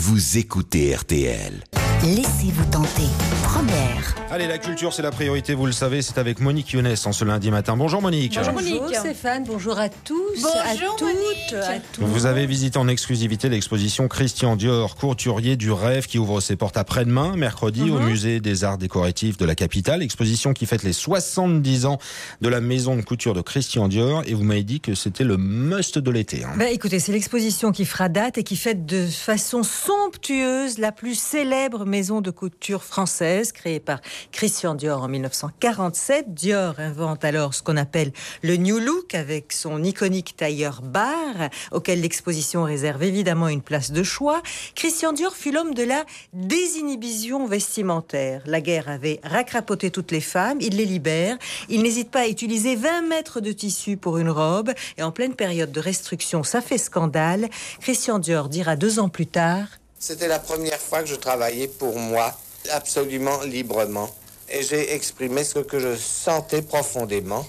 vous écoutez RTL. Laissez-vous tenter. Première. Allez, la culture, c'est la priorité, vous le savez, c'est avec Monique Younes en ce lundi matin. Bonjour Monique. Bonjour Stéphane, bonjour à tous, à toutes, à tous. Vous avez visité en exclusivité l'exposition Christian Dior, couturier du rêve, qui ouvre ses portes après-demain, mercredi, au musée des arts décoratifs de la capitale. Exposition qui fête les 70 ans de la maison de couture de Christian Dior. Et vous m'avez dit que c'était le must de l'été. Écoutez, c'est l'exposition qui fera date et qui fête de façon somptueuse la plus célèbre maison de couture française, créée par Christian Dior en 1947. Dior invente alors ce qu'on appelle le New Look avec son iconique tailleur bar, auquel l'exposition réserve évidemment une place de choix. Christian Dior fut l'homme de la désinhibition vestimentaire. La guerre avait racrapoté toutes les femmes, il les libère. Il n'hésite pas à utiliser 20 mètres de tissu pour une robe. Et en pleine période de restriction, ça fait scandale. Christian Dior dira 2 ans plus tard: c'était la première fois que je travaillais pour moi, absolument librement. Et j'ai exprimé ce que je sentais profondément.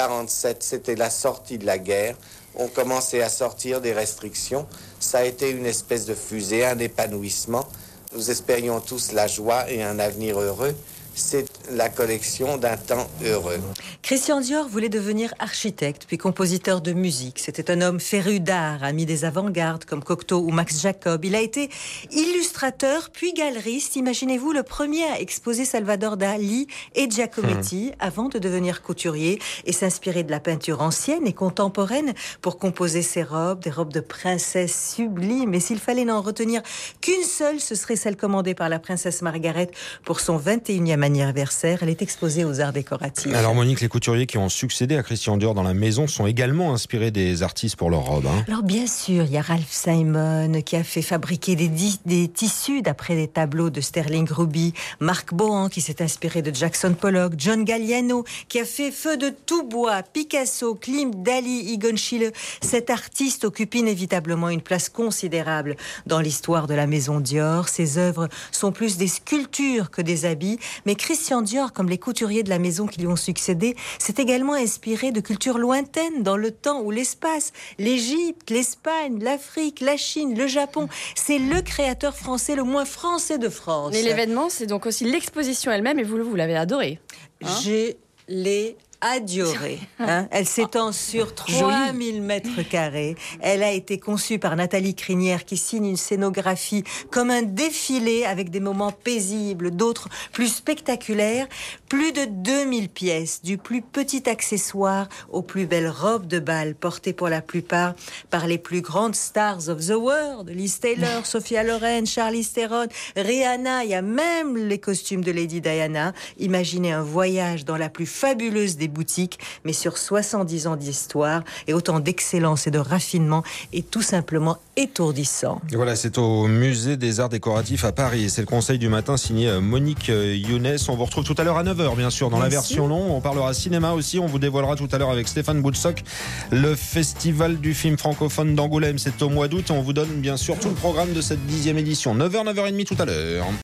47, c'était la sortie de la guerre. On commençait à sortir des restrictions. Ça a été une espèce de fusée, un épanouissement. Nous espérions tous la joie et un avenir heureux. C'est la collection d'un temps heureux. Christian Dior voulait devenir architecte, puis compositeur de musique. C'était un homme féru d'art, ami des avant-gardes comme Cocteau ou Max Jacob. Il a été illustrateur, puis galeriste. Imaginez-vous, le premier à exposer Salvador Dali et Giacometti avant de devenir couturier et s'inspirer de la peinture ancienne et contemporaine pour composer ses robes, des robes de princesse sublimes. Et s'il fallait n'en retenir qu'une seule, ce serait celle commandée par la princesse Margaret pour son 21e anniversaire. Elle est exposée aux arts décoratifs. Alors Monique, les couturiers qui ont succédé à Christian Dior dans la maison sont également inspirés des artistes pour leurs robes. Alors bien sûr, il y a Ralph Simon qui a fait fabriquer des tissus d'après des tableaux de Sterling Ruby, Marc Bohan qui s'est inspiré de Jackson Pollock, John Galliano qui a fait feu de tout bois, Picasso, Klimt, Dali, Egon Schiele. Cet artiste occupe inévitablement une place considérable dans l'histoire de la maison Dior. Ses œuvres sont plus des sculptures que des habits, mais Christian Dior, comme les couturiers de la maison qui lui ont succédé, s'est également inspiré de cultures lointaines dans le temps ou l'espace. L'Égypte, l'Espagne, l'Afrique, la Chine, le Japon. C'est le créateur français le moins français de France. Mais l'événement, c'est donc aussi l'exposition elle-même et vous l'avez adorée. Je l'ai adorée. Elle s'étend sur 3000 mètres carrés. Elle a été conçue par Nathalie Crinière qui signe une scénographie comme un défilé avec des moments paisibles, d'autres plus spectaculaires. Plus de 2000 pièces, du plus petit accessoire aux plus belles robes de bal portées pour la plupart par les plus grandes stars of the world. Liz Taylor, Sophia Loren, Charlize Theron, Rihanna. Il y a même les costumes de Lady Diana. Imaginez un voyage dans la plus fabuleuse des boutiques, mais sur 70 ans d'histoire et autant d'excellence et de raffinement et tout simplement étourdissant. Et voilà, c'est au musée des arts décoratifs à Paris. C'est le conseil du matin signé Monique Younes. On vous retrouve tout à l'heure à 9h, bien sûr, dans la version longue. On parlera cinéma aussi. On vous dévoilera tout à l'heure avec Stéphane Boutsock le festival du film francophone d'Angoulême. C'est au mois d'août et on vous donne bien sûr tout le programme de cette 10e édition. 9h, 9h30 tout à l'heure.